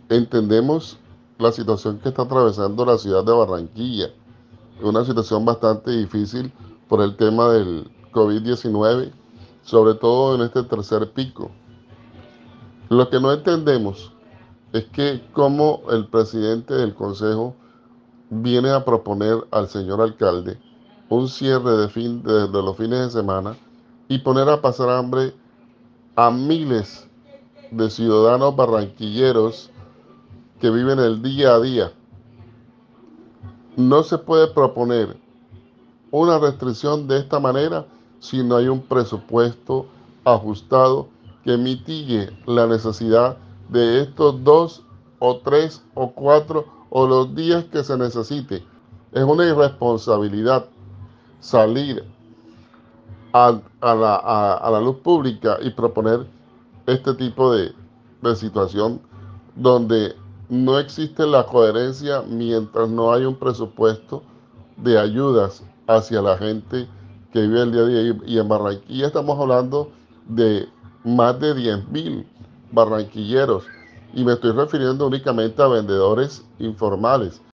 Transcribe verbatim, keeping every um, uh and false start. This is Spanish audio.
Entendemos la situación que está atravesando la ciudad de Barranquilla, una situación bastante difícil por el tema del COVID diecinueve, sobre todo en este tercer pico. Lo que no entendemos es que como el presidente del consejo viene a proponer al señor alcalde un cierre de, fin, de, de los fines de semana y poner a pasar hambre a miles de ciudadanos barranquilleros que viven el día a día. No se puede proponer una restricción de esta manera si no hay un presupuesto ajustado que mitigue la necesidad de estos dos o tres o cuatro o los días que se necesite. Es una irresponsabilidad salir a, a, la, a, a la luz pública y proponer este tipo de, de situación donde no existe la coherencia mientras no hay un presupuesto de ayudas hacia la gente que vive el día a día. Y, y en Barranquilla estamos hablando de más de diez mil barranquilleros y me estoy refiriendo únicamente a vendedores informales.